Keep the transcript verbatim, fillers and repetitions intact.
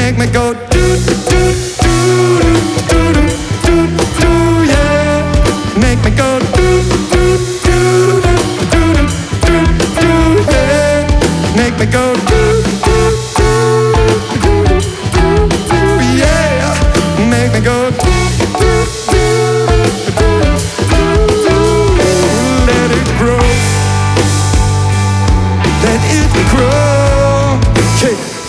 make me go do do do do do do do do, yeah. Make me go do do do do do do do, yeah. Make me go.